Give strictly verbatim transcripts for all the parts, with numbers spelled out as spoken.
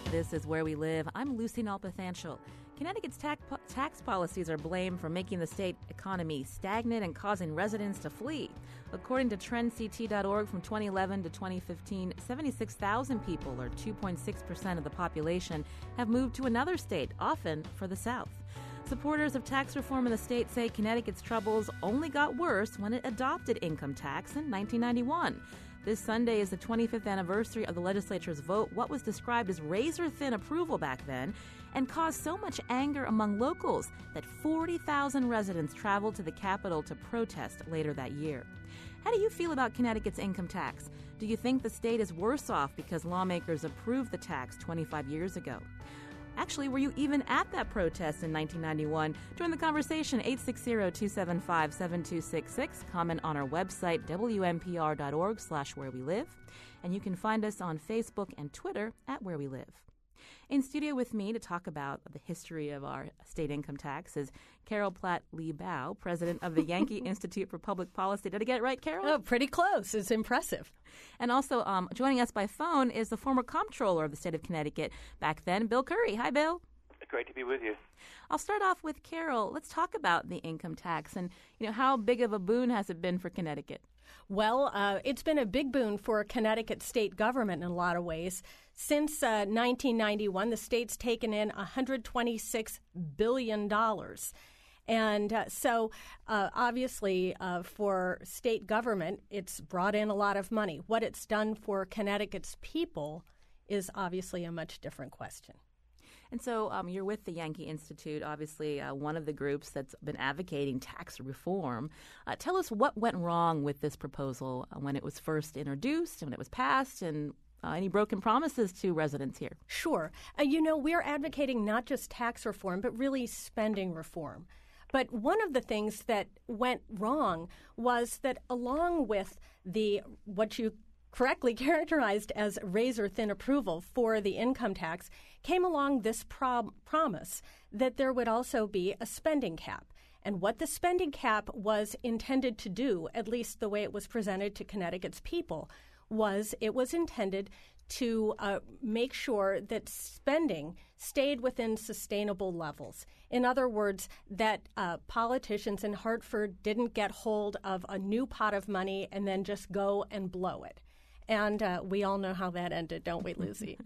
This is Where We Live. I'm Lucy Nalpathanchel. Connecticut's tax, tax policies are blamed for making the state economy stagnant and causing residents to flee. According to trend c t dot org, from twenty eleven to twenty fifteen, seventy-six thousand people, or two point six percent of the population, have moved to another state, often for the South. Supporters of tax reform in the state say Connecticut's troubles only got worse when it adopted income tax in nineteen ninety-one. This Sunday is the twenty-fifth anniversary of the legislature's vote, what was described as razor-thin approval back then, and caused so much anger among locals that forty thousand residents traveled to the Capitol to protest later that year. How do you feel about Connecticut's income tax? Do you think the state is worse off because lawmakers approved the tax twenty-five years ago? Actually, were you even at that protest in nineteen ninety-one? Join the conversation, eight six zero, two seven five, seven two six six. Comment on our website, W M P R dot org slash where we live. And you can find us on Facebook and Twitter at Where We Live. In studio with me to talk about the history of our state income tax is Carol Platt-Lee Bow, president of the Yankee Institute for Public Policy. Did I get it right, Carol? Oh, pretty close. It's impressive. And also um, joining us by phone is the former comptroller of the state of Connecticut back then, Bill Curry. Hi, Bill. Great to be with you. I'll start off with Carol. Let's talk about the income tax and, you know, how big of a boon has it been for Connecticut? Well, uh, it's been a big boon for Connecticut state government in a lot of ways. Since uh, nineteen ninety-one, the state's taken in one hundred twenty-six billion dollars. And uh, so, uh, obviously, uh, for state government, it's brought in a lot of money. What it's done for Connecticut's people is obviously a much different question. And so um, you're with the Yankee Institute, obviously uh, one of the groups that's been advocating tax reform. Uh, tell us what went wrong with this proposal when it was first introduced and when it was passed, and uh, any broken promises to residents here. Sure. Uh, you know, we're advocating not just tax reform, but really spending reform. But one of the things that went wrong was that along with the what you correctly characterized as razor-thin approval for the income tax, came along this pro- promise that there would also be a spending cap. And what the spending cap was intended to do, at least the way it was presented to Connecticut's people, was it was intended to uh, make sure that spending stayed within sustainable levels. In other words, that uh, politicians in Hartford didn't get hold of a new pot of money and then just go and blow it. And uh, we all know how that ended, don't we, Lucy?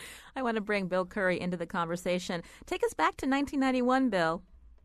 I want to bring Bill Curry into the conversation. Take us back to nineteen ninety-one, Bill.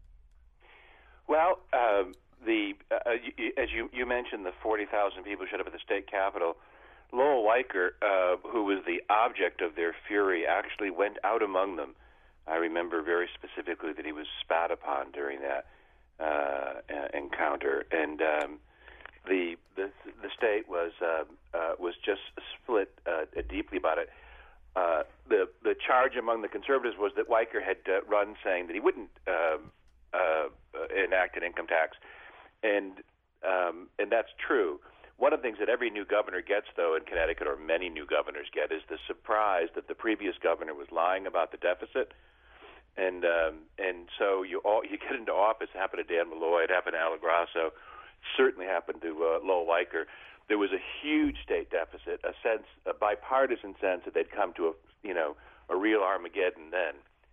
Well, uh, the uh, you, as you, you mentioned, the forty thousand people showed up at the state capitol. Lowell Weicker, uh, who was the object of their fury, actually went out among them. I remember very specifically that he was spat upon during that uh, encounter, and um, the, the the state was uh, uh, was just split uh, deeply about it. Uh, the the charge among the conservatives was that Weicker had uh, run saying that he wouldn't uh, uh, enact an income tax, and um, and that's true. One of the things that every new governor gets, though, in Connecticut, or many new governors get, is the surprise that the previous governor was lying about the deficit. And um, and so you all you get into office. It happened to Dan Malloy. It happened to Al Grasso. Certainly happened to uh, Lowell Weicker. There was a huge state deficit, a sense, a bipartisan sense that they'd come to a you know a real Armageddon then.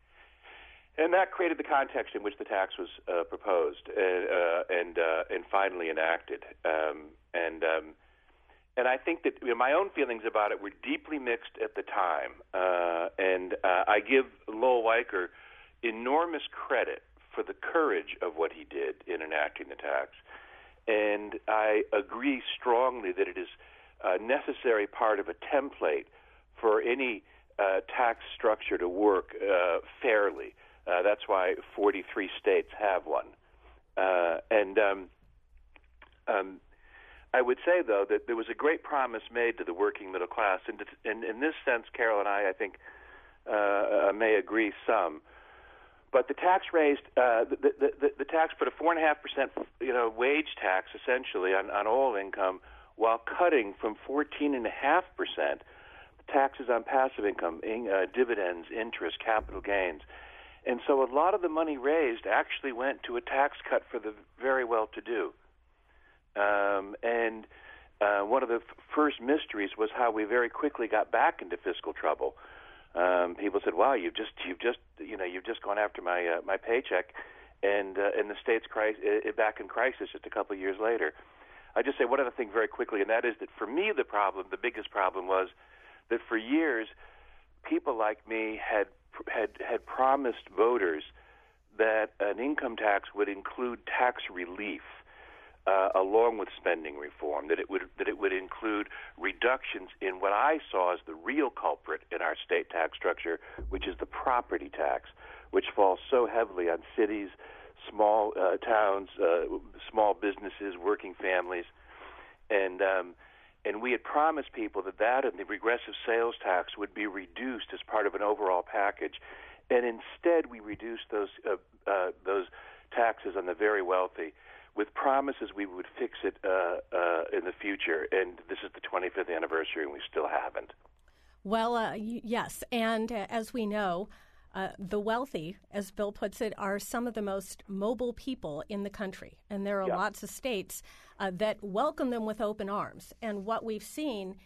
And that created the context in which the tax was uh, proposed uh, uh, and uh, and finally enacted. Um, and um, and I think that you know, my own feelings about it were deeply mixed at the time. Uh, and uh, I give Lowell Weicker enormous credit for the courage of what he did in enacting the tax. And I agree strongly that it is a necessary part of a template for any uh, tax structure to work uh, fairly. Uh, that's why forty-three states have one. Uh, and um, um, I would say, though, that there was a great promise made to the working middle class. And in, in this sense, Carol and I, I think, uh, may agree some. But the tax raised, uh, the, the, the, the tax put a four point five percent you know, wage tax, essentially, on, on all income, while cutting from fourteen point five percent taxes on passive income, in, uh, dividends, interest, capital gains. And so a lot of the money raised actually went to a tax cut for the very well-to-do. Um, and uh, one of the f- first mysteries was how we very quickly got back into fiscal trouble. Um, people said, "Wow, you've just you've just you know you've just gone after my uh, my paycheck," and uh, and the state's crisis, uh, back in crisis just a couple of years later. I just say one other thing very quickly, and that is that for me the problem, the biggest problem was that for years people like me had had had promised voters that an income tax would include tax relief uh, along with spending reform, that it would that it would include reductions in what I saw as the real culprit in our state tax structure, which is the property tax, which falls so heavily on cities, small uh, towns, uh, small businesses, working families, and um, and we had promised people that that and the regressive sales tax would be reduced as part of an overall package, and instead we reduced those uh, uh, those taxes on the very wealthy, with promises we would fix it uh, uh, in the future. And this is the twenty-fifth anniversary, and we still haven't. Well, uh, y- yes, and uh, as we know, uh, the wealthy, as Bill puts it, are some of the most mobile people in the country, and there are Yeah. lots of states uh, that welcome them with open arms. And what we've seen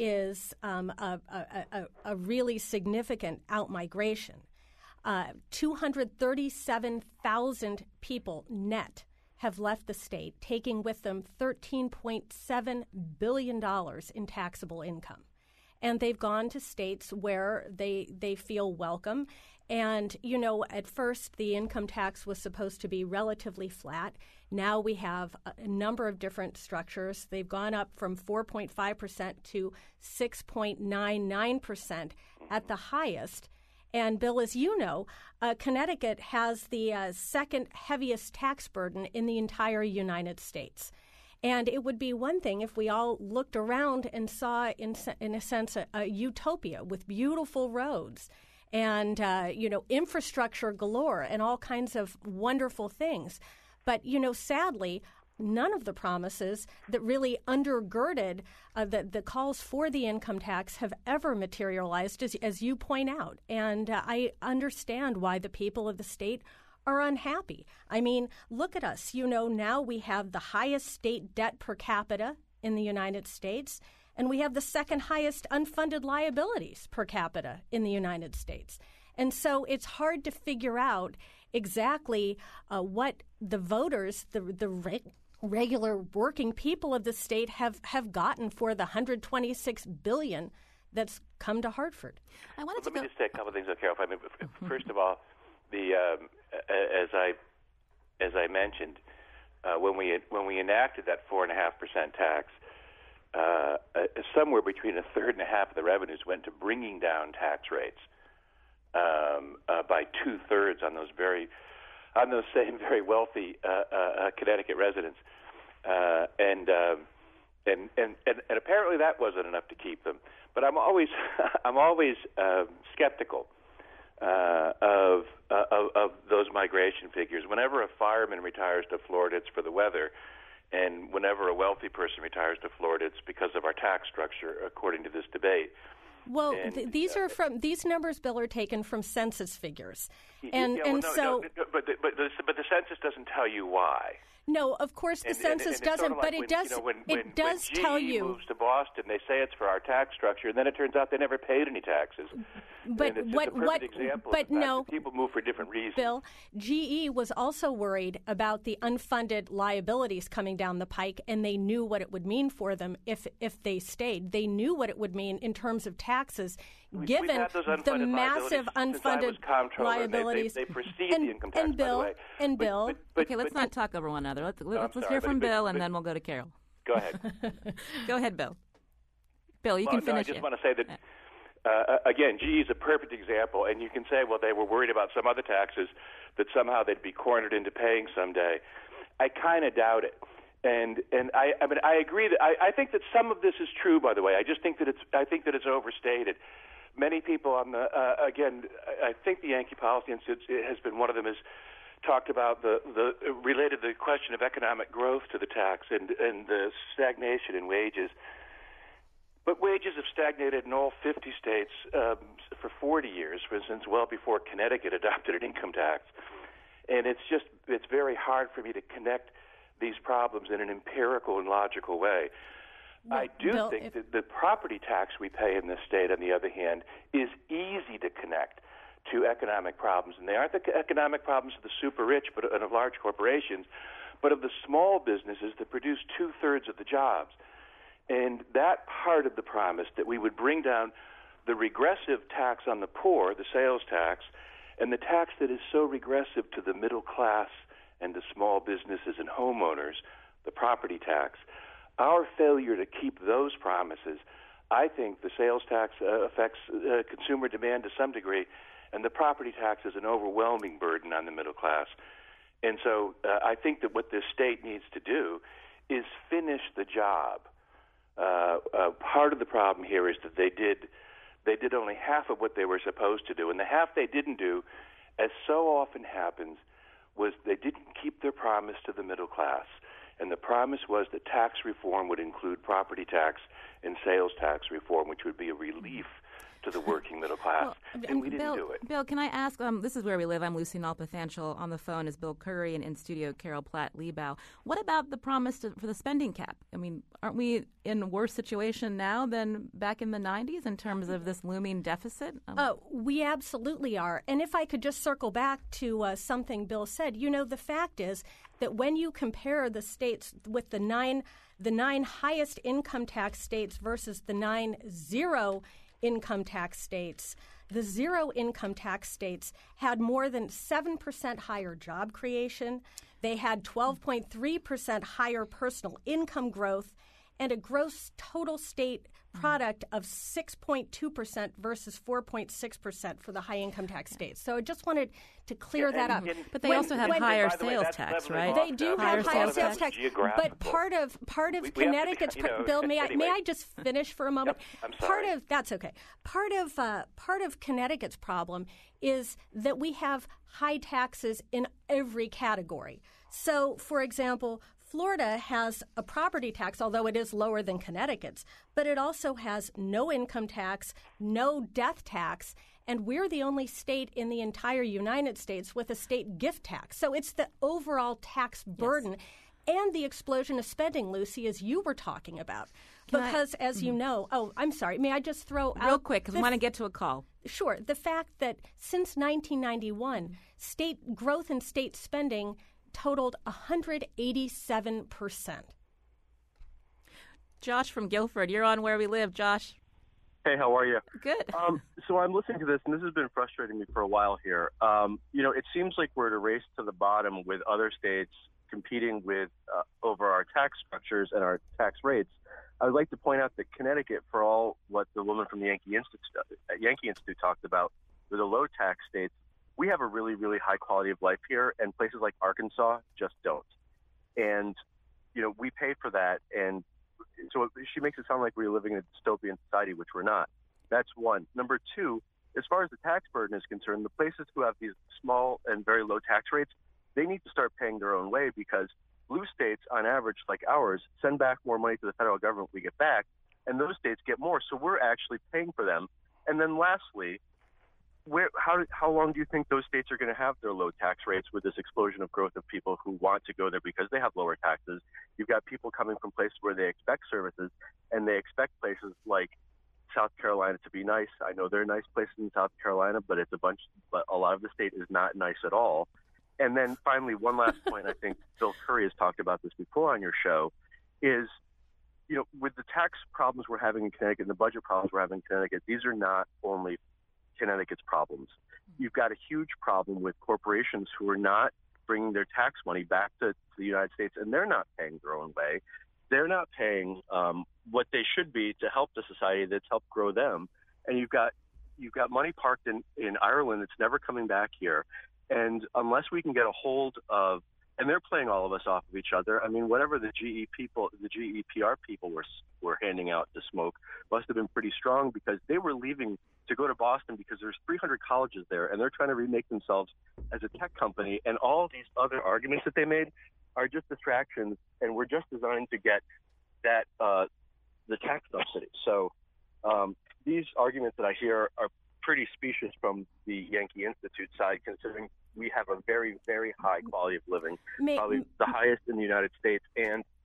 is um, a, a, a, a really significant outmigration. Uh, two hundred thirty-seven thousand people net have left the state, taking with them thirteen point seven billion dollars in taxable income. And they've gone to states where they they feel welcome. And, you know, at first the income tax was supposed to be relatively flat. Now we have a number of different structures. They've gone up from four point five percent to six point nine nine percent at the highest. And, Bill, as you know, uh, Connecticut has the uh, second heaviest tax burden in the entire United States. And it would be one thing if we all looked around and saw, in, in a sense, a, a utopia with beautiful roads and, uh, you know, infrastructure galore and all kinds of wonderful things. But, you know, sadly, none of the promises that really undergirded uh, the, the calls for the income tax have ever materialized, as, as you point out. And uh, I understand why the people of the state are unhappy. I mean, look at us. You know, now we have the highest state debt per capita in the United States, and we have the second highest unfunded liabilities per capita in the United States. And so it's hard to figure out exactly uh, what the voters, the the re- regular working people of the state have, have gotten for the one hundred twenty-six billion dollars that's come to Hartford. I wanted Let to me go- just say a couple of things, Carol. I mean, first of all, the um, as I as I mentioned, uh, when we when we enacted that four and a half percent tax, uh, uh, somewhere between a third and a half of the revenues went to bringing down tax rates um, uh, by two thirds on those very on those same very wealthy uh, uh, Connecticut residents, uh, and, um, and and and and apparently that wasn't enough to keep them. But I'm always I'm always uh, skeptical uh, of, uh, of of those migration figures. Whenever a fireman retires to Florida, it's for the weather, and whenever a wealthy person retires to Florida, it's because of our tax structure, according to this debate. Well, And, th- these uh, are from these numbers, Bill, are taken from census figures, and yeah, well, and no, so. no, no, but the, but the, but the census doesn't tell you why. No, of course the And- and- census and it's doesn't, sort of like but it when, does. You know, when, it when, does when tell G E you. moves to Boston, they say it's for our tax structure, and then it turns out they never paid any taxes. But and it's what just a perfect what? example But of the fact no, that people move for different reasons. Bill, G E was also worried about the unfunded liabilities coming down the pike, and they knew what it would mean for them if if they stayed. They knew what it would mean in terms of taxes, We- given we've had those the unfunded massive liabilities since I was unfunded comptroller. liabilities. They, they, they precede and, the income tax, and Bill, by the way. and But- Bill. but- but- okay, let's but- not talk over one another. Let's, let's, let's sorry, hear but- from but- Bill, but- and then we'll go to Carol. Go ahead. Go ahead, Bill. Bill, you Well, can no, I finish just it. want to say that, uh, again, G E is a perfect example, and you can say, well, they were worried about some other taxes that somehow they'd be cornered into paying someday. I kind of doubt it. And and I, I mean I agree that I, I think that some of this is true, by the way. I just think that it's I think that it's overstated. Many people on the uh, again, I think the Yankee Policy Institute has been one of them has talked about the, the related the question of economic growth to the tax and, and the stagnation in wages. But wages have stagnated in all fifty states um, for forty years, for instance, well before Connecticut adopted an income tax. And it's just it's very hard for me to connect these problems in an empirical and logical way. I do Bill, think if, that the property tax we pay in this state, on the other hand, is easy to connect to economic problems. And they aren't the economic problems of the super rich but and of large corporations, but of the small businesses that produce two-thirds of the jobs. And that part of the promise that we would bring down the regressive tax on the poor, the sales tax, and the tax that is so regressive to the middle class and to small businesses and homeowners, the property tax, our failure to keep those promises, I think the sales tax uh, affects uh, consumer demand to some degree, and the property tax is an overwhelming burden on the middle class. And so uh, I think that what this state needs to do is finish the job. Uh, uh, part of the problem here is that they did they did only half of what they were supposed to do, and the half they didn't do, as so often happens, was they didn't keep their promise to the middle class. And the promise was that tax reform would include property tax and sales tax reform, which would be a relief to the working middle class. Well, and we didn't Bill, do it. Bill, can I ask, um, this is Where We Live. I'm Lucy Nalpathanchel. On the phone is Bill Curry, and in studio, Carol Platt-Liebau. What about the promise to, for the spending cap? I mean, aren't we in a worse situation now than back in the nineties in terms of this looming deficit? Um, oh, we absolutely are. And if I could just circle back to uh, something Bill said, you know, the fact is that when you compare the states with the nine, the nine highest income tax states versus the nine zero income tax states, the zero income tax states had more than seven percent higher job creation. They had twelve point three percent higher personal income growth and a gross total state product of six point two percent versus four point six percent for the high income tax states. So I just wanted to clear and, that up. And, but they when, also have when, higher the sales way, tax, right? They do have higher sales tax. But part of part of we, Connecticut's we to be, you know, Bill, may I anyway. may I just finish for a moment? Yep, I'm part sorry. of that's okay. Part of uh, part of Connecticut's problem is that we have high taxes in every category. So, for example, Florida has a property tax, although it is lower than Connecticut's, but it also has no income tax, no death tax, and we're the only state in the entire United States with a state gift tax. So it's the overall tax burden. Yes. And the explosion of spending, Lucy, as you were talking about. Can because, I, as mm-hmm. you know, oh, I'm sorry, may I just throw Real out... quick, because I want to get to a call. Sure. The fact that since nineteen ninety-one, state growth in state spending totaled one hundred eighty-seven percent. Josh from Guilford, you're on Where We Live. Josh. Hey, how are you? Good. Um, so I'm listening to this, and this has been frustrating me for a while here. Um, you know, it seems like we're at a race to the bottom with other states competing with uh, over our tax structures and our tax rates. I would like to point out that Connecticut, for all what the woman from the Yankee Institute, uh, Yankee Institute talked about, with the low tax states, we have a really, really high quality of life here, and places like Arkansas just don't. And, you know, we pay for that, and so she makes it sound like we're living in a dystopian society, which we're not. That's one. Number two, as far as the tax burden is concerned, the places who have these small and very low tax rates, they need to start paying their own way, because blue states, on average, like ours, send back more money to the federal government we get back, and those states get more. So we're actually paying for them. And then lastly, where, how, how long do you think those states are going to have their low tax rates with this explosion of growth of people who want to go there because they have lower taxes? You've got people coming from places where they expect services, and they expect places like South Carolina to be nice. I know there are nice places in South Carolina, but it's a bunch, but a lot of the state is not nice at all. And then finally, one last point, I think Bill Curry has talked about this before on your show, is, you know, with the tax problems we're having in Connecticut and the budget problems we're having in Connecticut, these are not only Connecticut's problems. You've got a huge problem with corporations who are not bringing their tax money back to, to the United States, and they're not paying their own way. They're not paying um, what they should be to help the society that's helped grow them. And you've got you've got money parked in, in Ireland that's never coming back here. And unless we can get a hold of, and they're playing all of us off of each other. I mean, whatever the G E people, the G E P R people were were handing out to smoke must have been pretty strong, because they were leaving to go to Boston because there's three hundred colleges there, and they're trying to remake themselves as a tech company. And all these other arguments that they made are just distractions, and were just designed to get that uh, the tax subsidy. So um, these arguments that I hear are pretty specious from the Yankee Institute side, considering we have a very, very high quality of living, May, probably the highest in the United States, and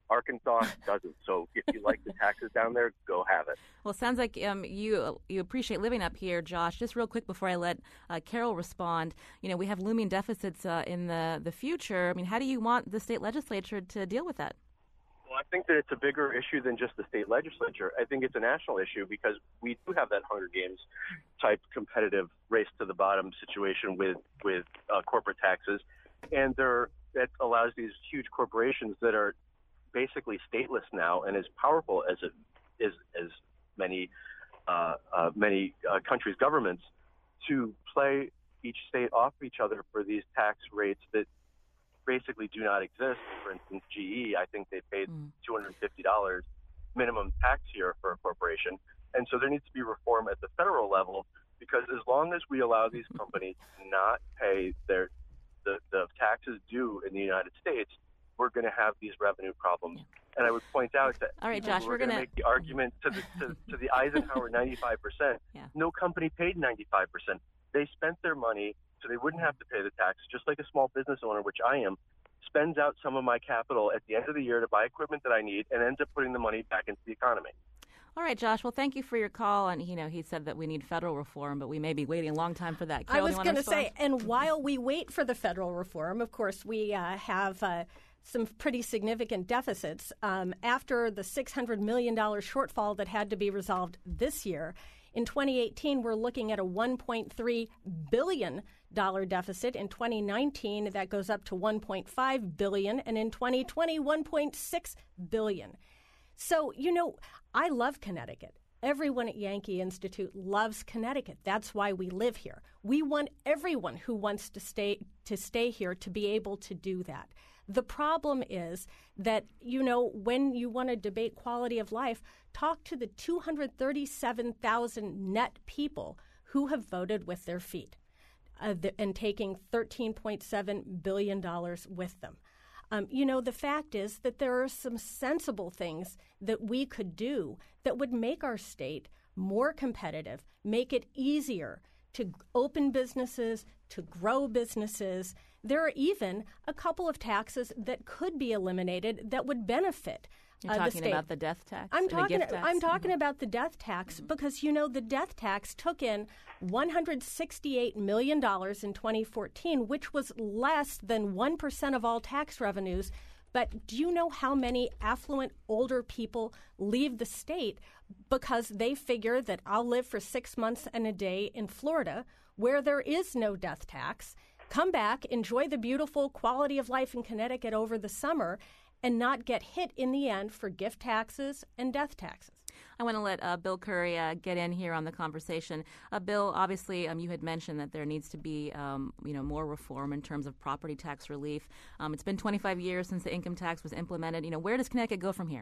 Arkansas doesn't. So if you like the taxes down there, go have it. Well, it sounds like um, you you appreciate living up here, Josh. Just real quick before I let uh, Carol respond, you know, we have looming deficits uh, in the, the future. I mean, how do you want the state legislature to deal with that? Well, I think that it's a bigger issue than just the state legislature. I think it's a national issue because we do have that Hunger Games type competitive race to the bottom situation with, with uh, corporate taxes. And there, that allows these huge corporations that are basically stateless now and as powerful as it is as many uh, uh, many uh, countries' governments to play each state off each other for these tax rates that basically do not exist. For instance, G E, I think they paid mm. two hundred fifty dollars minimum tax here for a corporation. And so there needs to be reform at the federal level because as long as we allow these companies to not pay their the, the taxes due in the United States, we're going to have these revenue problems. Yeah. And I would point out that All right, Josh, we're, we're going to gonna... make the argument to the, to, to the Eisenhower ninety-five percent. Yeah. No company paid ninety-five percent. They spent their money so they wouldn't have to pay the tax, just like a small business owner, which I am, spends out some of my capital at the end of the year to buy equipment that I need and ends up putting the money back into the economy. All right, Josh. Well, thank you for your call. And, you know, he said that we need federal reform, but we may be waiting a long time for that. Carol, I was going to say, and while we wait for the federal reform, of course, we uh, have uh, some pretty significant deficits. Um, after the six hundred million dollars shortfall that had to be resolved this year, in twenty eighteen, we're looking at a one point three billion dollars deficit. In twenty nineteen, that goes up to one point five billion dollars, and in twenty twenty, one point six billion dollars. So, you know, I love Connecticut. Everyone at Yankee Institute loves Connecticut. That's why we live here. We want everyone who wants to stay to stay here to be able to do that. The problem is that, you know, when you want to debate quality of life, talk to the two hundred thirty-seven thousand net people who have voted with their feet uh, the, and taking thirteen point seven billion dollars with them. Um, you know, the fact is that there are some sensible things that we could do that would make our state more competitive, make it easier to open businesses, to grow businesses. There are even a couple of taxes that could be eliminated that would benefit You're uh, talking the state. about the death tax? I'm and talking. the gift tax? I'm talking mm-hmm. about the death tax mm-hmm. because you know the death tax took in one hundred sixty-eight million dollars in twenty fourteen, which was less than one percent of all tax revenues. But do you know how many affluent older people leave the state because they figure that I'll live for six months and a day in Florida where there is no death tax, come back, enjoy the beautiful quality of life in Connecticut over the summer, and not get hit in the end for gift taxes and death taxes? I want to let uh, Bill Curry uh, get in here on the conversation. Uh, Bill, obviously, um, you had mentioned that there needs to be, um, you know, more reform in terms of property tax relief. Um, it's been twenty-five years since the income tax was implemented. You know, where does Connecticut go from here?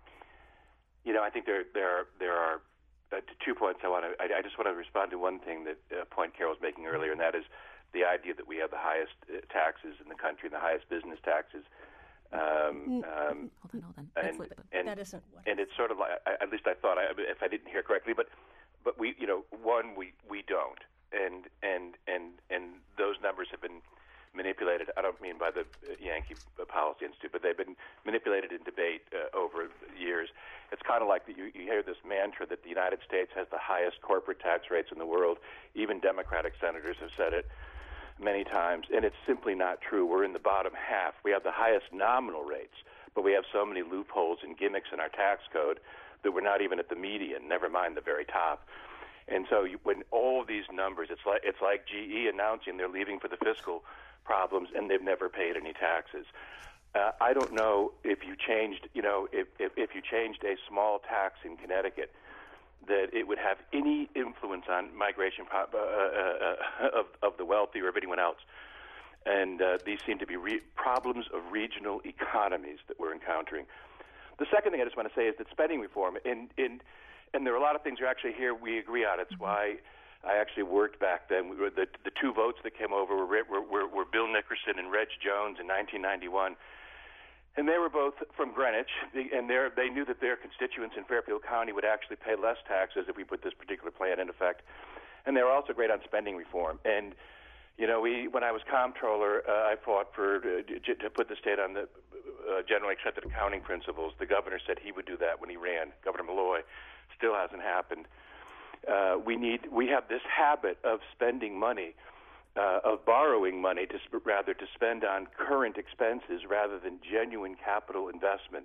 You know, I think there there are, there are uh, two points I want to. I, I just want to respond to one thing that uh, point Carol was making earlier, and that is the idea that we have the highest uh, taxes in the country and the highest business taxes. Um, um, hold on, hold on. And, That's and, that isn't what. And it's sort of like, at least I thought, I, if I didn't hear correctly, but but we, you know, one we, we don't, and and and and those numbers have been manipulated. I don't mean by the Yankee Policy Institute, but they've been manipulated in debate uh, over years. It's kind of like that you, you hear this mantra that the United States has the highest corporate tax rates in the world. Even Democratic senators have said it many times, and it's simply not true. We're in the bottom half. We have the highest nominal rates, but we have so many loopholes and gimmicks in our tax code that we're not even at the median, never mind the very top. And so you, when all of these numbers, it's like it's like G E announcing they're leaving for the fiscal problems, and they've never paid any taxes. Uh, I don't know if you changed, you know, if, if, if you changed a small tax in Connecticut, that it would have any influence on migration uh, uh, of, of the wealthy or of anyone else. And uh, these seem to be re- problems of regional economies that we're encountering. The second thing I just want to say is that spending reform, in, in, and there are a lot of things are actually here we agree on. It's mm-hmm. why I actually worked back then. We were the, the two votes that came over were, were, were, were Bill Nickerson and Reg Jones in nineteen ninety-one. And they were both from Greenwich, and they knew that their constituents in Fairfield County would actually pay less taxes if we put this particular plan in effect. And they were also great on spending reform. And, You know, we when I was comptroller, uh, I fought for uh, j- to put the state on the uh, generally accepted accounting principles. The governor said he would do that when he ran. Governor Malloy. Still hasn't happened. Uh, we need we have this habit of spending money, uh, of borrowing money to sp- rather to spend on current expenses rather than genuine capital investments.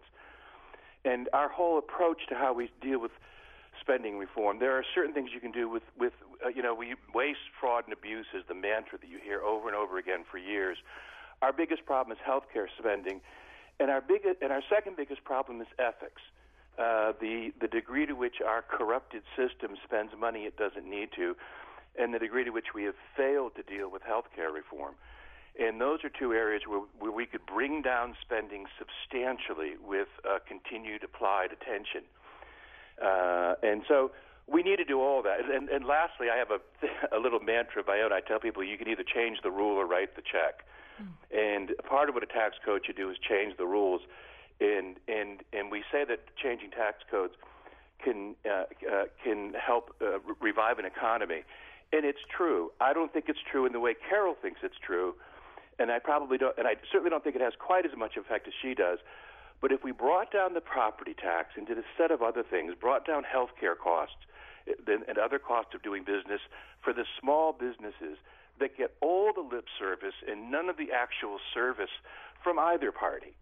And our whole approach to how we deal with spending reform, there are certain things you can do with, with uh, you know, we, waste, fraud, and abuse is the mantra that you hear over and over again for years. Our biggest problem is healthcare spending, and our big, and our second biggest problem is ethics. Uh, the the degree to which our corrupted system spends money it doesn't need to, and the degree to which we have failed to deal with healthcare reform. And those are two areas where, where we could bring down spending substantially with uh, continued applied attention. Uh, and so we need to do all that. And, and lastly, I have a, a little mantra of my own. I tell people you can either change the rule or write the check. Mm. And part of what a tax code should do is change the rules. And and and we say that changing tax codes can uh, uh, can help uh, re- revive an economy, and it's true. I don't think it's true in the way Carol thinks it's true, and I probably don't. And I certainly don't think it has quite as much effect as she does. But if we brought down the property tax and did a set of other things, brought down health care costs and other costs of doing business for the small businesses that get all the lip service and none of the actual service from either party.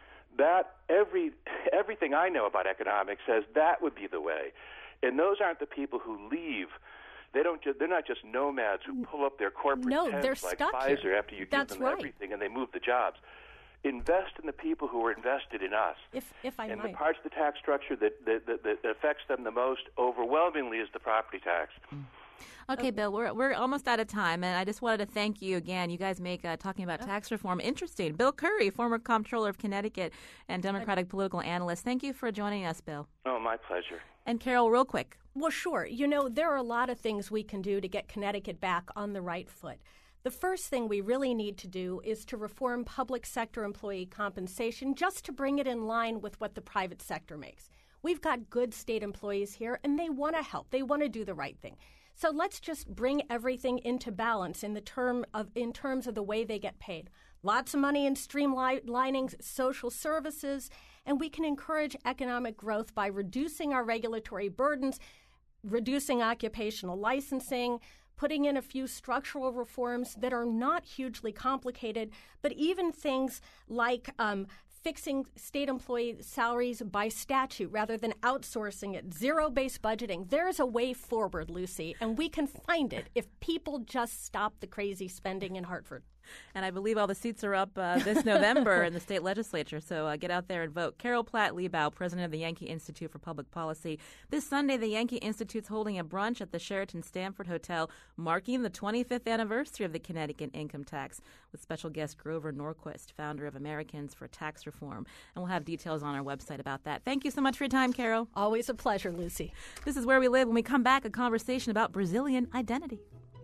That every everything I know about economics says that would be the way, and those aren't the people who leave. They don't. Ju- they're not just nomads who pull up their corporate no, tents they're like stuck Pfizer here. after you That's give them right. everything and they move the jobs. Invest in the people who are invested in us. If if I and might. the parts of the tax structure that that, that that affects them the most overwhelmingly is the property tax. Mm. Okay, Bill, we're we're almost out of time, and I just wanted to thank you again. You guys make uh, talking about tax reform interesting. Bill Curry, former comptroller of Connecticut and Democratic political analyst. Thank you for joining us, Bill. Oh, my pleasure. And Carol, real quick. Well, sure. You know, there are a lot of things we can do to get Connecticut back on the right foot. The first thing we really need to do is to reform public sector employee compensation just to bring it in line with what the private sector makes. We've got good state employees here, and they want to help. They want to do the right thing. So let's just bring everything into balance in the term of in terms of the way they get paid. Lots of money in streamlining social services, and we can encourage economic growth by reducing our regulatory burdens, reducing occupational licensing, putting in a few structural reforms that are not hugely complicated, but even things like um, fixing state employee salaries by statute rather than outsourcing it, zero-based budgeting. There's a way forward, Lucy, and we can find it if people just stop the crazy spending in Hartford. And I believe all the seats are up uh, this November in the state legislature, so uh, get out there and vote. Carol Platt-Liebau, president of the Yankee Institute for Public Policy. This Sunday, the Yankee Institute's holding a brunch at the Sheraton Stamford Hotel, marking the twenty-fifth anniversary of the Connecticut income tax, with special guest Grover Norquist, founder of Americans for Tax Reform. And we'll have details on our website about that. Thank you so much for your time, Carol. Always a pleasure, Lucy. This is Where We Live. When we come back, a conversation about Brazilian identity.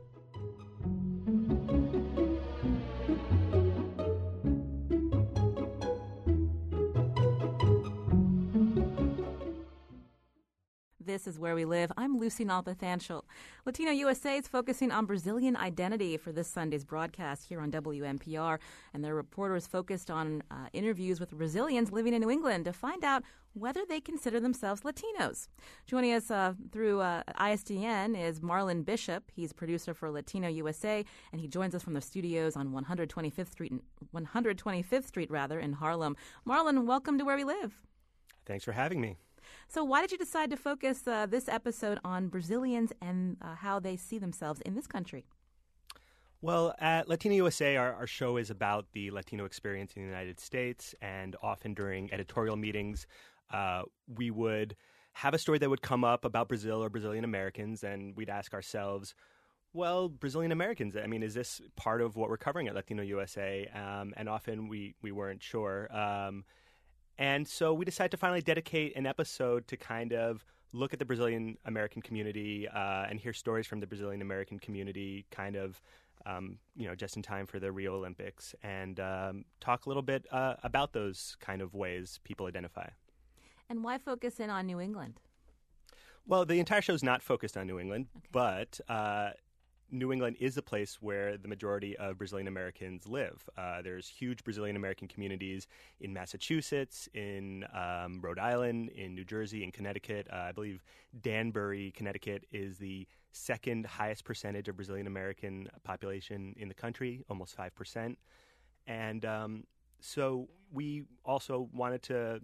This is Where We Live. I'm Lucy Nalpathanchel. Latino U S A is focusing on Brazilian identity for this Sunday's broadcast here on W N P R, and their reporters focused on uh, interviews with Brazilians living in New England to find out whether they consider themselves Latinos. Joining us uh, through uh, I S D N is Marlon Bishop. He's producer for Latino U S A, and he joins us from the studios on one twenty-fifth Street, one twenty-fifth Street rather, in Harlem. Marlon, welcome to Where We Live. Thanks for having me. So why did you decide to focus uh, this episode on Brazilians and uh, how they see themselves in this country? Well, at Latino U S A, our, our show is about the Latino experience in the United States, and often during editorial meetings, uh, we would have a story that would come up about Brazil or Brazilian Americans, and we'd ask ourselves, well, Brazilian Americans, I mean, is this part of what we're covering at Latino U S A? Um, and often we, we weren't sure. Um And so we decided to finally dedicate an episode to kind of look at the Brazilian American community uh, and hear stories from the Brazilian American community kind of, um, you know, just in time for the Rio Olympics, and um, talk a little bit uh, about those kind of ways people identify. And why focus in on New England? Well, the entire show is not focused on New England, okay. but uh, New England is a place where the majority of Brazilian Americans live. Uh, there's huge Brazilian American communities in Massachusetts, in um, Rhode Island, in New Jersey, in Connecticut. Uh, I believe Danbury, Connecticut, is the second highest percentage of Brazilian American population in the country, almost five percent. And um, so we also wanted to,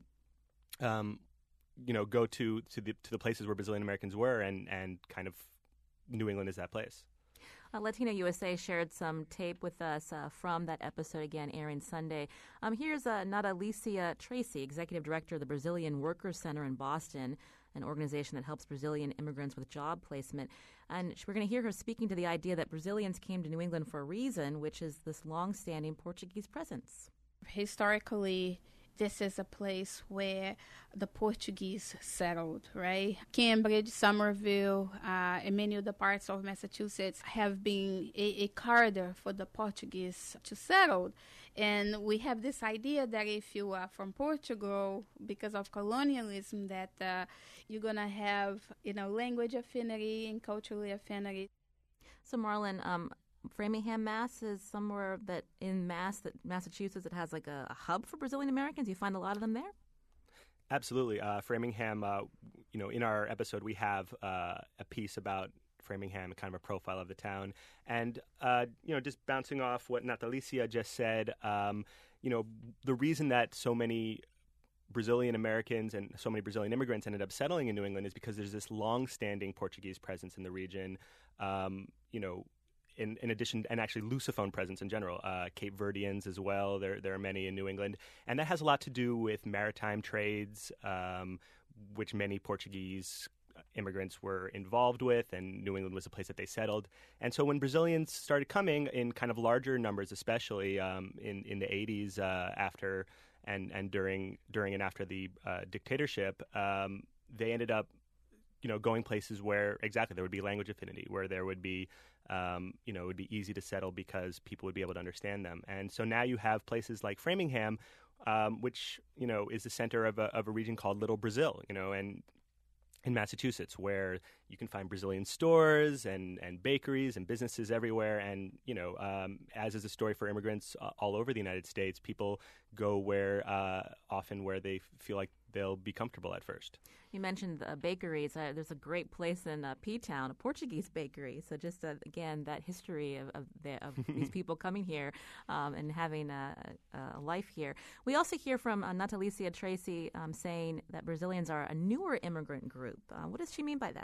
um, you know, go to to the to the places where Brazilian Americans were, and and kind of New England is that place. Uh, Latino U S A shared some tape with us uh, from that episode, again, airing Sunday. Um, here's uh, Natalicia Tracy, Executive Director of the Brazilian Workers Center in Boston, an organization that helps Brazilian immigrants with job placement. And we're going to hear her speaking to the idea that Brazilians came to New England for a reason, which is this long-standing Portuguese presence. Historically, this is a place where the Portuguese settled, right? Cambridge, Somerville, uh, and many other parts of Massachusetts have been a, a corridor for the Portuguese to settle. And we have this idea that if you are from Portugal, because of colonialism, that uh, you're going to have, you know, language affinity and cultural affinity. So, Marlon, um, Framingham, Mass. is somewhere that in Mass, that Massachusetts, that has like a, a hub for Brazilian Americans. You find a lot of them there? Absolutely. Uh, Framingham, uh, you know, in our episode, we have uh, a piece about Framingham, kind of a profile of the town. And, uh, you know, just bouncing off what Natalicia just said, um, you know, the reason that so many Brazilian Americans and so many Brazilian immigrants ended up settling in New England is because there's this long-standing Portuguese presence in the region, um, you know, In, in addition, and actually Lusophone presence in general, uh, Cape Verdeans as well. There, there are many in New England, and that has a lot to do with maritime trades, um, which many Portuguese immigrants were involved with, and New England was a place that they settled. And so, when Brazilians started coming in kind of larger numbers, especially um, in in the eighties, uh, after and and during during and after the uh, dictatorship, um, they ended up, you know, going places where exactly there would be language affinity, where there would be, um, you know, it would be easy to settle because people would be able to understand them. And so now you have places like Framingham, um, which, you know, is the center of a, of a region called Little Brazil, you know, and in Massachusetts, where you can find Brazilian stores and, and bakeries and businesses everywhere. And, you know, um, as is a story for immigrants uh, all over the United States, people go where uh, often where they feel like they'll be comfortable at first. You mentioned uh, bakeries. Uh, there's a great place in uh, P-Town, a Portuguese bakery. So just, uh, again, that history of, of, the, of these people coming here um, and having a, a life here. We also hear from uh, Natalicia Tracy um, saying that Brazilians are a newer immigrant group. Uh, what does she mean by that?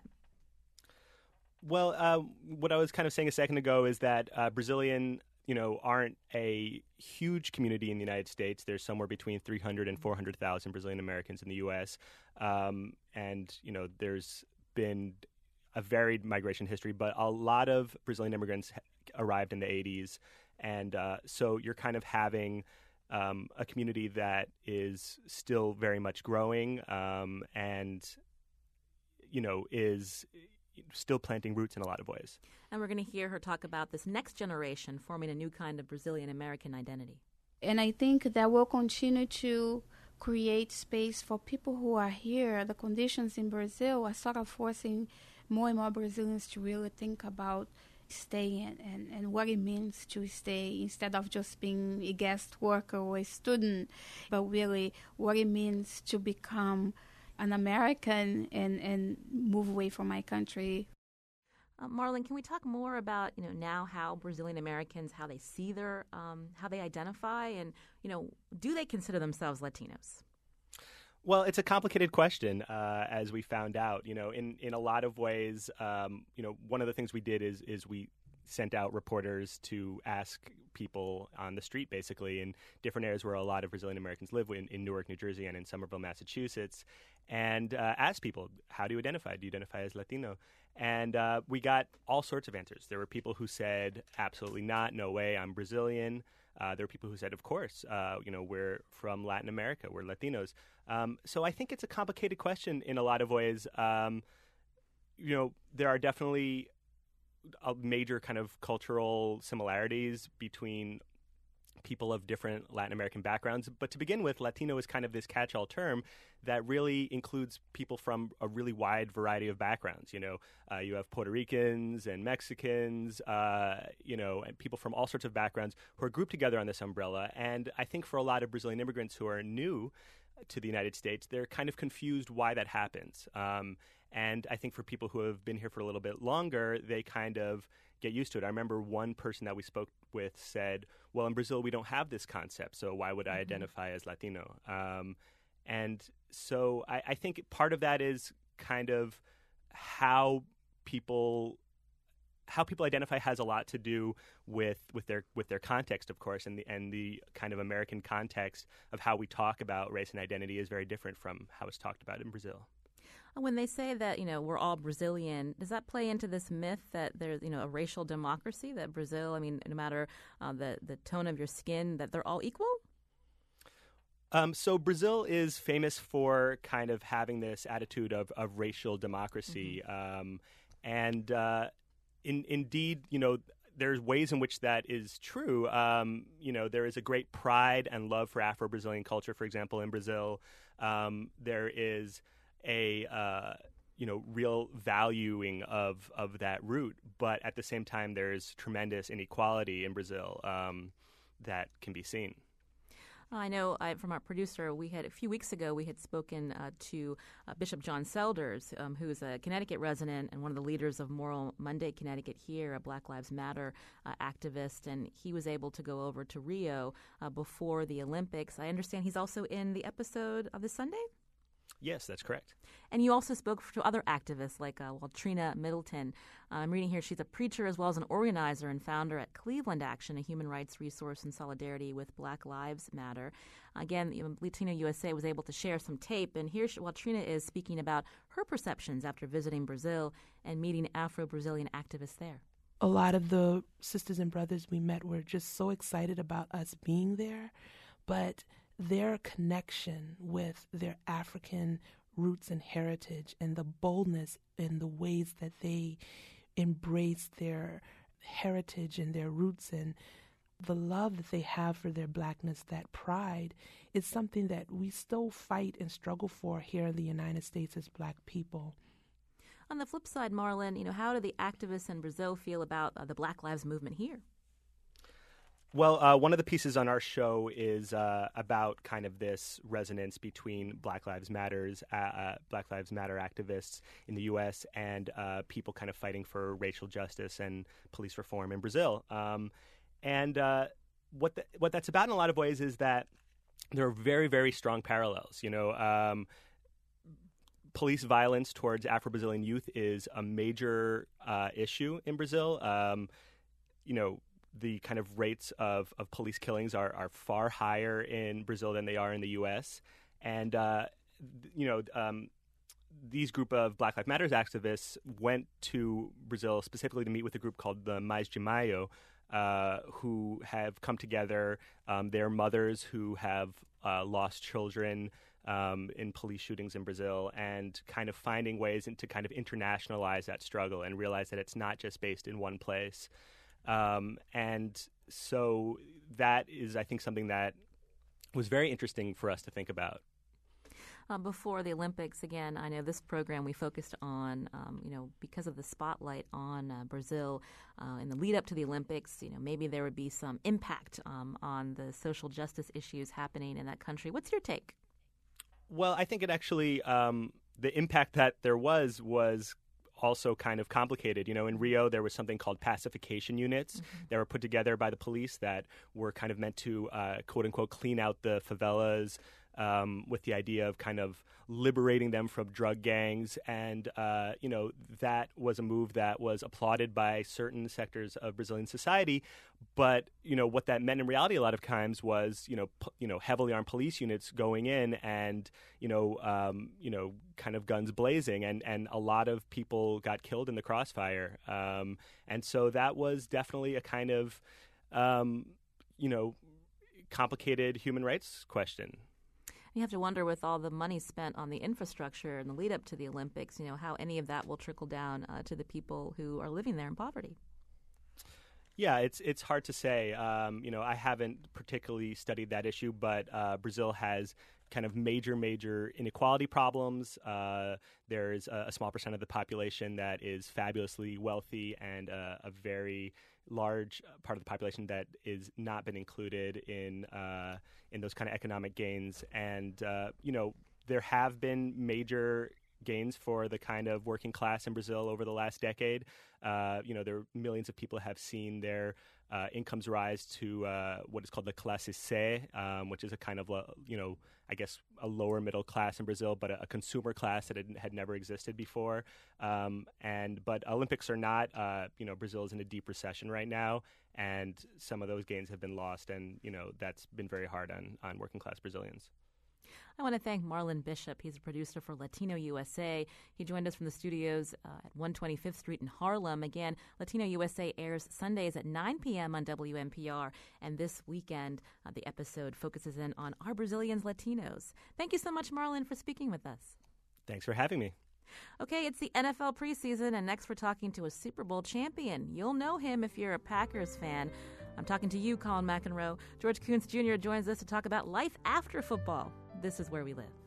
Well, uh, what I was kind of saying a second ago is that uh, Brazilian you know, aren't a huge community in the United States. There's somewhere between three hundred and four hundred thousand Brazilian Americans in the U S Um, and, you know, there's been a varied migration history, but a lot of Brazilian immigrants arrived in the eighties. And uh, so you're kind of having um, a community that is still very much growing um, and, you know, is still planting roots in a lot of ways. And we're going to hear her talk about this next generation forming a new kind of Brazilian American identity. And I think that will continue to create space for people who are here. The conditions in Brazil are sort of forcing more and more Brazilians to really think about staying and, and what it means to stay, instead of just being a guest worker or a student, but really what it means to become an American and, and move away from my country. Uh, Marlon, can we talk more about, you know, now how Brazilian Americans, how they see their, um, how they identify, and, you know, do they consider themselves Latinos? Well, it's a complicated question, uh, as we found out. You know, in, in a lot of ways, um, you know, one of the things we did is is we sent out reporters to ask people on the street, basically, in different areas where a lot of Brazilian Americans live, in, in Newark, New Jersey, and in Somerville, Massachusetts, and uh, asked people, how do you identify? Do you identify as Latino? And uh, we got all sorts of answers. There were people who said, absolutely not, no way, I'm Brazilian. Uh, there were people who said, of course, uh, you know, we're from Latin America, we're Latinos. Um, so I think it's a complicated question in a lot of ways. Um, you know, there are definitely a major kind of cultural similarities between people of different Latin American backgrounds. But to begin with, Latino is kind of this catch-all term that really includes people from a really wide variety of backgrounds. You know, uh, you have Puerto Ricans and Mexicans, uh, you know, and people from all sorts of backgrounds who are grouped together on this umbrella. And I think for a lot of Brazilian immigrants who are new to the United States, they're kind of confused why that happens. Um, and I think for people who have been here for a little bit longer, they kind of get used to it. I remember one person that we spoke with said, well, in Brazil, we don't have this concept, so why would I mm-hmm. identify as Latino? Um, and so I, I think part of that is kind of how people how people identify has a lot to do with with their with their context, of course, and the and the kind of American context of how we talk about race and identity is very different from how it's talked about in Brazil. When they say that, you know, we're all Brazilian, does that play into this myth that there's, you know, a racial democracy, that Brazil, I mean, no matter uh, the, the tone of your skin, that they're all equal? Um, so Brazil is famous for kind of having this attitude of, of racial democracy. Mm-hmm. Um, and uh, in, indeed, you know, there's ways in which that is true. Um, you know, there is a great pride and love for Afro-Brazilian culture, for example, in Brazil. Um, there is a uh, you know real valuing of of that root, but at the same time, there's tremendous inequality in Brazil um, that can be seen. I know I, from our producer, we had a few weeks ago, we had spoken uh, to uh, Bishop John Selders, um, who is a Connecticut resident and one of the leaders of Moral Monday Connecticut here, a Black Lives Matter uh, activist, and he was able to go over to Rio uh, before the Olympics. I understand he's also in the episode of this Sunday? Yes, that's correct. And you also spoke to other activists like uh, well, Trina Middleton. Uh, I'm reading here she's a preacher as well as an organizer and founder at Cleveland Action, a human rights resource in solidarity with Black Lives Matter. Again, you know, Latino U S A was able to share some tape, and here while Trina is speaking about her perceptions after visiting Brazil and meeting Afro-Brazilian activists there. A lot of the sisters and brothers we met were just so excited about us being there, but their connection with their African roots and heritage and the boldness in the ways that they embrace their heritage and their roots and the love that they have for their Blackness, that pride, is something that we still fight and struggle for here in the United States as Black people. On the flip side, Marlon, you know, how do the activists in Brazil feel about uh, the Black Lives Movement here? Well, uh, one of the pieces on our show is uh, about kind of this resonance between Black Lives Matters, uh, uh, Black Lives Matter activists in the U S and uh, people kind of fighting for racial justice and police reform in Brazil. Um, and uh, what the, what that's about in a lot of ways is that there are very, very strong parallels. You know, um, police violence towards Afro-Brazilian youth is a major uh, issue in Brazil. Um, you know. The kind of rates of, of police killings are, are far higher in Brazil than they are in the U S. And, uh, you know, um, these group of Black Lives Matter activists went to Brazil specifically to meet with a group called the Mais de Maio, uh, who have come together. Um, they're mothers who have uh, lost children um, in police shootings in Brazil, and kind of finding ways in, to kind of internationalize that struggle and realize that it's not just based in one place. Um, and so that is, I think, something that was very interesting for us to think about. Uh, before the Olympics, again, I know this program we focused on, um, you know, because of the spotlight on uh, Brazil uh, in the lead up to the Olympics, you know, maybe there would be some impact um, on the social justice issues happening in that country. What's your take? Well, I think it actually, um, the impact that there was was also kind of complicated. You know, in Rio, there was something called pacification units mm-hmm. that were put together by the police that were kind of meant to, uh, quote unquote, clean out the favelas um, with the idea of kind of liberating them from drug gangs. And, uh, you know, that was a move that was applauded by certain sectors of Brazilian society. But, you know, what that meant in reality a lot of times was, you know, p- you know, heavily armed police units going in and, you know, um, you know, kind of guns blazing. And, and a lot of people got killed in the crossfire. Um, and so that was definitely a kind of, um, you know, complicated human rights question. You have to wonder, with all the money spent on the infrastructure in the lead up to the Olympics, you know, how any of that will trickle down uh, to the people who are living there in poverty. Yeah, it's it's hard to say. Um, you know, I haven't particularly studied that issue, but uh, Brazil has kind of major, major inequality problems. Uh, there's a, a small percent of the population that is fabulously wealthy, and uh, a very large part of the population that is not been included in uh, in those kind of economic gains. And uh, you know, there have been major gains for the kind of working class in Brazil over the last decade. Uh, you know, there are millions of people have seen their uh, incomes rise to uh, what is called the classe C, um, which is a kind of, uh, you know, I guess a lower middle class in Brazil, but a, a consumer class that had, had never existed before. Um, and but Olympics or not, uh, you know, Brazil is in a deep recession right now, and some of those gains have been lost, and you know that's been very hard on on working class Brazilians. I want to thank Marlon Bishop. He's a producer for Latino U S A. He joined us from the studios uh, at one twenty-fifth Street in Harlem. Again, Latino U S A airs Sundays at nine p.m. on W N P R. And this weekend, uh, the episode focuses in on Are Brazilians Latinos? Thank you so much, Marlon, for speaking with us. Thanks for having me. Okay, it's the N F L preseason, and next we're talking to a Super Bowl champion. You'll know him if you're a Packers fan. I'm talking to you, Colin McEnroe. George Kunst Junior joins us to talk about life after football. This is Where We Live.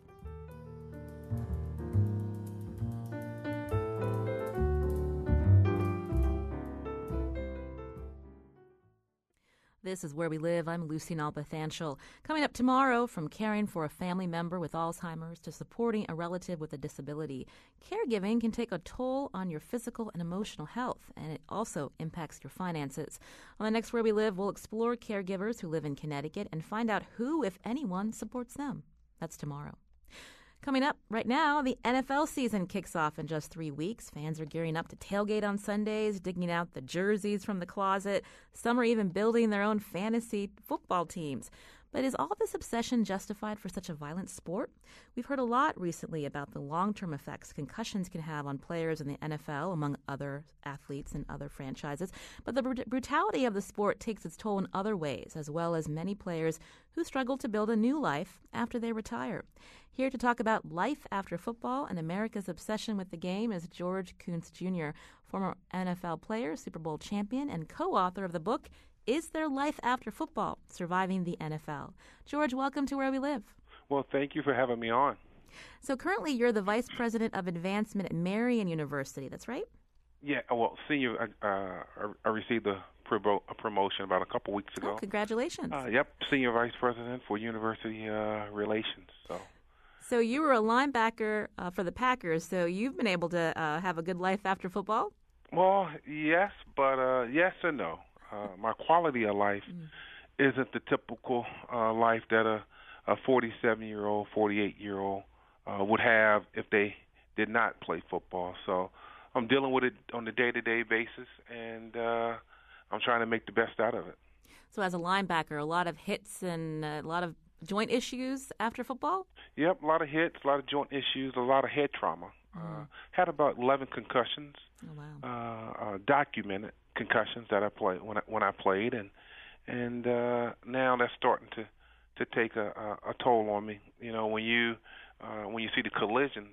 This is Where We Live. I'm Lucy Nalpathanchel. Coming up tomorrow, from caring for a family member with Alzheimer's to supporting a relative with a disability, caregiving can take a toll on your physical and emotional health, and it also impacts your finances. On the next Where We Live, we'll explore caregivers who live in Connecticut and find out who, if anyone, supports them. That's tomorrow. Coming up right now, the N F L season kicks off in just three weeks. Fans are gearing up to tailgate on Sundays, digging out the jerseys from the closet. Some are even building their own fantasy football teams. But is all this obsession justified for such a violent sport? We've heard a lot recently about the long-term effects concussions can have on players in the N F L, among other athletes and other franchises. But the br- brutality of the sport takes its toll in other ways, as well as many players who struggle to build a new life after they retire. Here to talk about life after football and America's obsession with the game is George Kunst Junior, former N F L player, Super Bowl champion, and co-author of the book, Is There Life After Football? Surviving the N F L. George, welcome to Where We Live. Well, thank you for having me on. So currently you're the Vice President of Advancement at Marian University, that's right? Yeah, well, senior, uh, I received a, pro- a promotion about a couple weeks ago. Oh, congratulations. Uh, yep, Senior Vice President for University uh, Relations. So So you were a linebacker uh, for the Packers, so you've been able to uh, have a good life after football? Well, yes, but uh, yes and no. Uh, my quality of life mm. isn't the typical uh, life that a, a forty-seven-year-old, forty-eight-year-old uh, would have if they did not play football. So I'm dealing with it on a day-to-day basis, and uh, I'm trying to make the best out of it. So as a linebacker, a lot of hits and a lot of joint issues after football? Yep, a lot of hits, a lot of joint issues, a lot of head trauma. Mm. Uh, had about eleven concussions, oh, wow. uh, uh, documented concussions that I played when I, when I played, and and uh, now that's starting to, to take a, a, a toll on me. You know, when you uh, when you see the collisions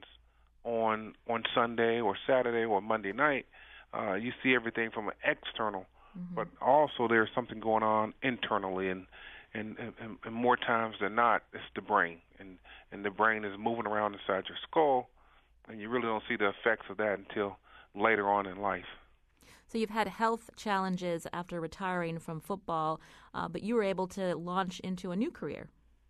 on on Sunday or Saturday or Monday night, uh, you see everything from an external, mm-hmm. but also there's something going on internally, and and, and and more times than not, it's the brain, and and the brain is moving around inside your skull, and you really don't see the effects of that until later on in life. So you've had health challenges after retiring from football, uh, but you were able to launch into a new career.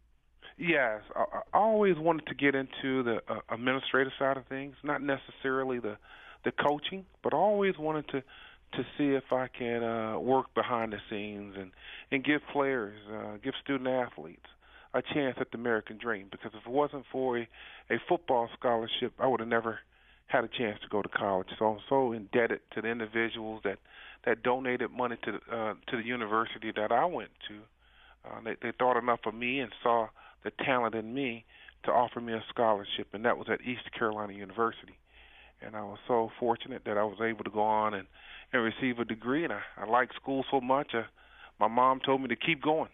Yes, I, I always wanted to get into the uh, administrative side of things, not necessarily the the coaching, but I always wanted to to see if I can uh, work behind the scenes and, and give players, uh, give student athletes a chance at the American dream. Because if it wasn't for a, a football scholarship, I would have never had a chance to go to college. So I'm so indebted to the individuals that, that donated money to the, uh, to the university that I went to. Uh, they, they thought enough of me and saw the talent in me to offer me a scholarship, and that was at East Carolina University. And I was so fortunate that I was able to go on and, and receive a degree, and I, I liked school so much, uh, my mom told me to keep going.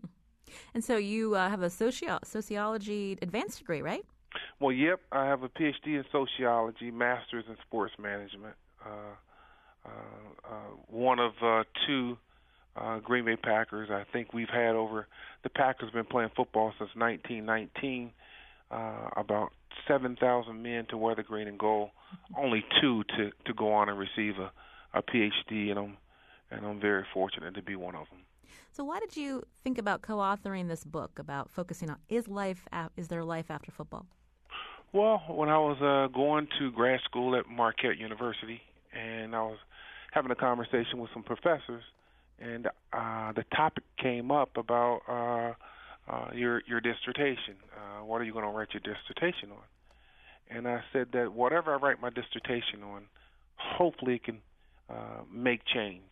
And so you uh, have a socio- sociology advanced degree, right? Well, yep, I have a P H D in sociology, master's in sports management. Uh, uh, uh, one of uh, two uh, Green Bay Packers. I think we've had over the Packers have been playing football since nineteen nineteen. Uh, about seven thousand men to wear the green and gold. Only two to, to go on and receive a, a P H D, and I'm and I'm very fortunate to be one of them. So, why did you think about co-authoring this book about focusing on is life is there life after football? Well, when I was uh, going to grad school at Marquette University, and I was having a conversation with some professors, and uh, the topic came up about uh, uh, your your dissertation. Uh, what are you going to write your dissertation on? And I said that whatever I write my dissertation on, hopefully it can uh, make change.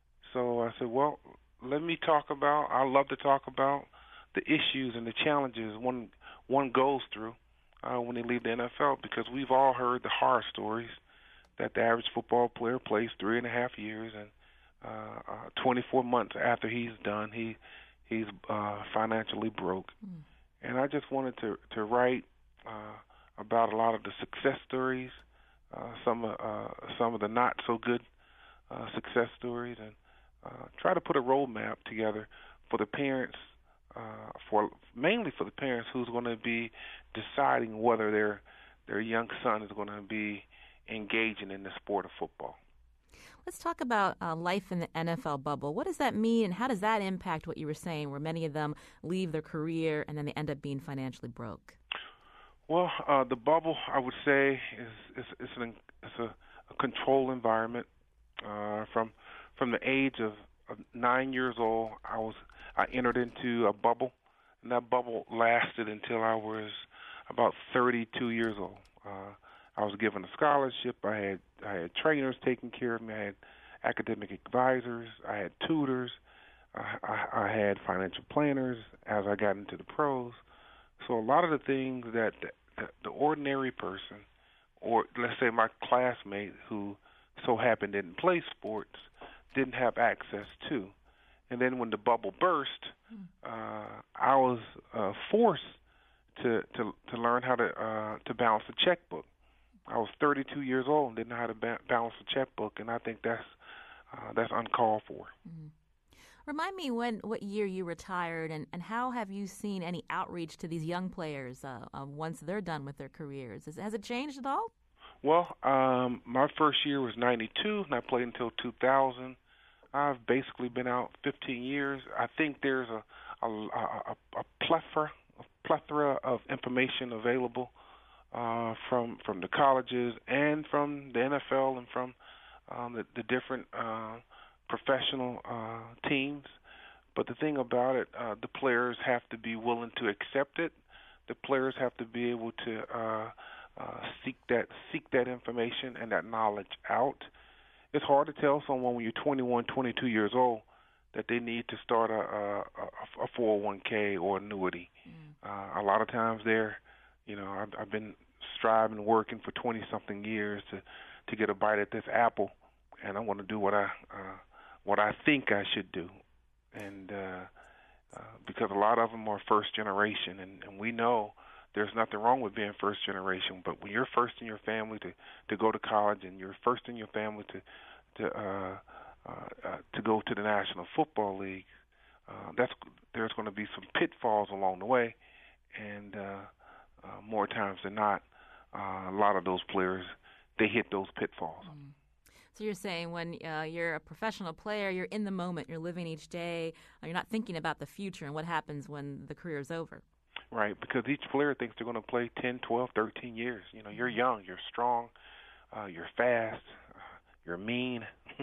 So I said, well, let me talk about, I love to talk about the issues and the challenges one one goes through uh, when they leave the N F L, because we've all heard the horror stories that the average football player plays three and a half years, and uh, uh, twenty-four months after he's done, he he's uh, financially broke. Mm. And I just wanted to, to write uh, about a lot of the success stories, uh, some uh, some of the not so good uh, success stories, and uh, try to put a roadmap together for the parents, uh, for mainly for the parents who's going to be deciding whether their their young son is going to be engaging in the sport of football. Let's talk about uh, life in the N F L bubble. What does that mean, and how does that impact what you were saying, where many of them leave their career and then they end up being financially broke? Well, uh, the bubble, I would say, is is, is an it's a, a controlled environment. Uh, from from the age of, of nine years old, I was I entered into a bubble, and that bubble lasted until I was about thirty-two years old. Uh, I was given a scholarship. I had I had trainers taking care of me. I had academic advisors. I had tutors. I, I, I had financial planners as I got into the pros. So a lot of the things that the, the, the ordinary person, or let's say my classmate who so happened didn't play sports, didn't have access to. And then when the bubble burst, uh, I was uh, forced to, to to learn how to uh, to balance a checkbook. I was thirty-two years old and didn't know how to ba- balance a checkbook, and I think that's uh, that's uncalled for. Mm-hmm. Remind me when what year you retired, and, and how have you seen any outreach to these young players uh, uh, once they're done with their careers? Is, has it changed at all? Well, um, my first year was ninety-two, and I played until two thousand. I've basically been out fifteen years. I think there's a a, a, a plethora a plethora of information available uh, from from the colleges and from the N F L and from um, the, the different uh, professional uh, teams. But the thing about it, uh, the players have to be willing to accept it. The players have to be able to uh, uh, seek that seek that information and that knowledge out. It's hard to tell someone when you're twenty-one, twenty-two years old that they need to start a, a, a four oh one k or annuity. Mm. Uh, a lot of times they're, you know, I've, I've been striving, working for twenty-something years to, to get a bite at this apple, and I want to do what I uh, what I think I should do. And uh, uh, because a lot of them are first generation, and, and we know there's nothing wrong with being first generation, but when you're first in your family to, to go to college, and you're first in your family to to uh, uh, uh, to go to the National Football League, uh, that's there's going to be some pitfalls along the way, and uh, uh, more times than not, uh, a lot of those players they hit those pitfalls. Mm. So you're saying when uh, you're a professional player, you're in the moment, you're living each day, uh, you're not thinking about the future and what happens when the career is over. Right, because each player thinks they're going to play ten, twelve, thirteen years. You know, you're young, you're strong, uh, you're fast, uh, you're mean.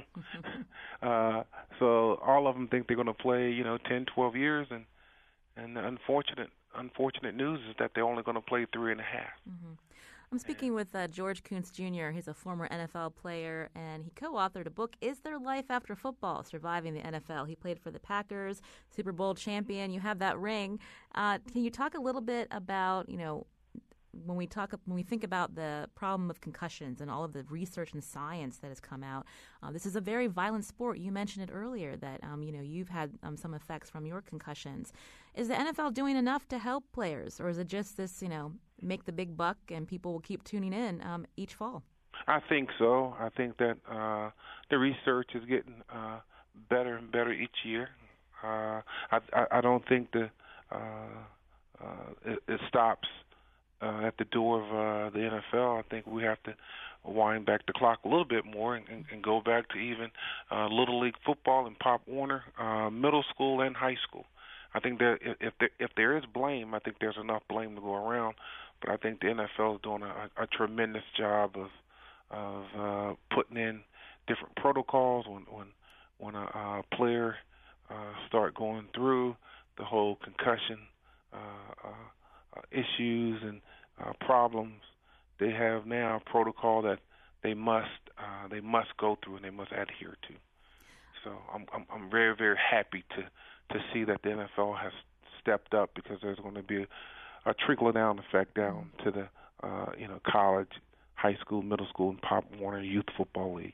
uh, so all of them think they're going to play, you know, ten, twelve years, and and the unfortunate unfortunate news is that they're only going to play three and a half. Mm-hmm. I'm speaking with uh, George Kunst Junior He's a former N F L player, and he co-authored a book, Is There Life After Football? Surviving the N F L. He played for the Packers, Super Bowl champion. You have that ring. Uh, can you talk a little bit about, you know, when we talk, when we think about the problem of concussions and all of the research and science that has come out, uh, this is a very violent sport. You mentioned it earlier that, um, you know, you've had um, some effects from your concussions. Is the N F L doing enough to help players, or is it just this, you know, make the big buck and people will keep tuning in um, each fall? I think so. I think that uh, the research is getting uh, better and better each year. Uh, I, I I don't think the uh, uh, it, it stops uh, at the door of uh, the N F L. I think we have to wind back the clock a little bit more and, and, and go back to even uh, Little League football and Pop Warner, uh, middle school and high school. I think that if there, if there is blame, I think there's enough blame to go around. But I think the N F L is doing a, a tremendous job of of uh, putting in different protocols when when when a, a player uh, start going through the whole concussion uh, uh, uh, issues and uh, problems. They have now a protocol that they must uh, they must go through and they must adhere to. So I'm I'm, I'm very very happy to. to see that the N F L has stepped up, because there's going to be a, a trickle-down effect down to the, uh, you know, college, high school, middle school, and Pop Warner Youth Football League.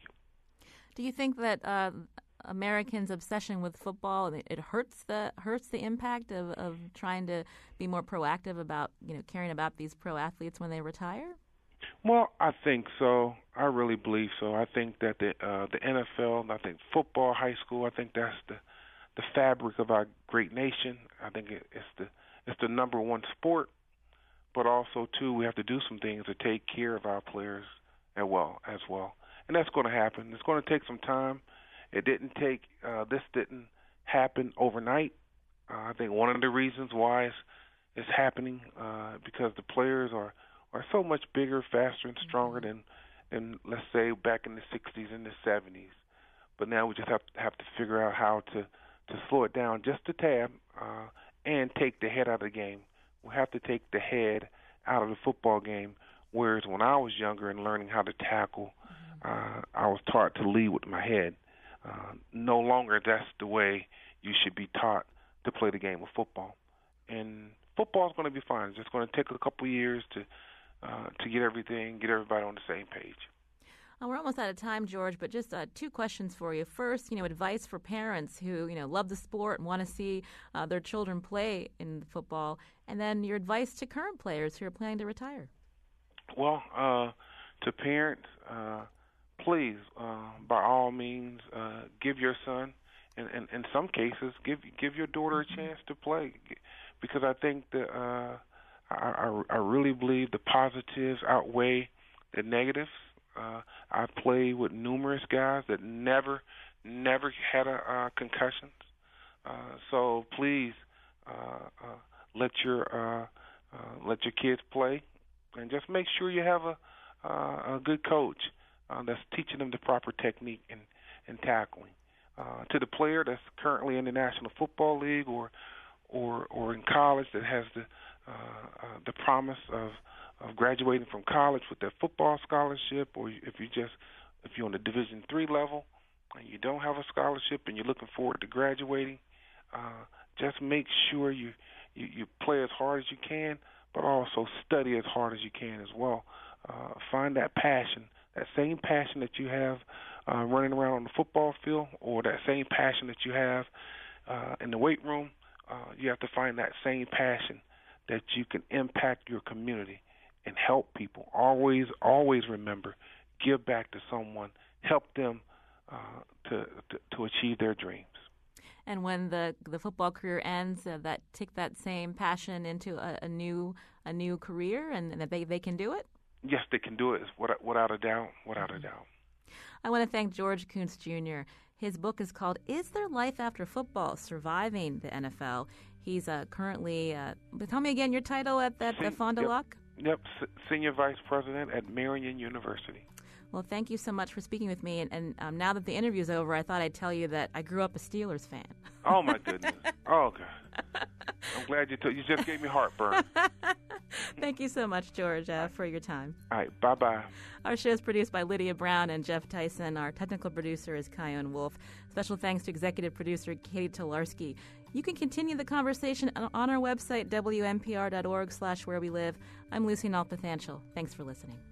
Do you think that uh, Americans' obsession with football, it hurts the hurts the impact of, of trying to be more proactive about, you know, caring about these pro athletes when they retire? Well, I think so. I really believe so. I think that the uh, the N F L, I think football, high school, I think that's the the fabric of our great nation. I think it, it's the it's the number one sport, but also too we have to do some things to take care of our players as well as well, and that's going to happen. It's going to take some time. It didn't take uh, this didn't happen overnight. Uh, I think one of the reasons why it's, it's happening uh, because the players are, are so much bigger, faster, and stronger than than let's say back in the sixties and the seventies. But now we just have to have to figure out how to to slow it down just a tad uh, and take the head out of the game. We have to take the head out of the football game, whereas when I was younger and learning how to tackle, uh, I was taught to lead with my head. Uh, no longer that's the way you should be taught to play the game of football. And football is going to be fine. It's just going to take a couple years to uh, to get everything, get everybody on the same page. Uh, we're almost out of time, George, but just uh, two questions for you. First, you know, advice for parents who, you know, love the sport and want to see uh, their children play in football, and then your advice to current players who are planning to retire. Well, uh, to parents, uh, please, uh, by all means, uh, give your son, and in some cases, give give your daughter a chance to play, because I think that uh, I, I, I really believe the positives outweigh the negatives. Uh, I've played with numerous guys that never, never had a uh, concussions. Uh, so please uh, uh, let your uh, uh, let your kids play, and just make sure you have a uh, a good coach uh, that's teaching them the proper technique in, in tackling. Uh, to the player that's currently in the National Football League or or or in college that has the uh, uh, the promise of of graduating from college with their football scholarship, or if you just if you're on the Division three level and you don't have a scholarship and you're looking forward to graduating, uh, just make sure you, you you play as hard as you can, but also study as hard as you can as well. Uh, find that passion, that same passion that you have uh, running around on the football field, or that same passion that you have uh, in the weight room. Uh, you have to find that same passion that you can impact your community and help people. Always, always remember, give back to someone, help them uh, to, to to achieve their dreams. And when the the football career ends, uh, that take that same passion into a, a new a new career, and, and that they, they can do it? Yes, they can do it, without, without a doubt, without a doubt. I want to thank George Kunst Junior His book is called Is There Life After Football? Surviving the N F L. He's uh, currently, uh, tell me again your title at that Sen- Fond du yep. Lac? Yep, S- Senior Vice President at Marian University. Well, thank you so much for speaking with me. And, and um, now that the interview's over, I thought I'd tell you that I grew up a Steelers fan. Oh, my goodness. Oh, God. I'm glad you told. You just gave me heartburn. Thank you so much, George, uh, for your time. All right, bye-bye. Our show is produced by Lydia Brown and Jeff Tyson. Our technical producer is Kyone Wolf. Special thanks to executive producer Katie Tolarski. You can continue the conversation on our website, W N P R dot org slash where we live. I'm Lucy Nalpathanchel. Thanks for listening.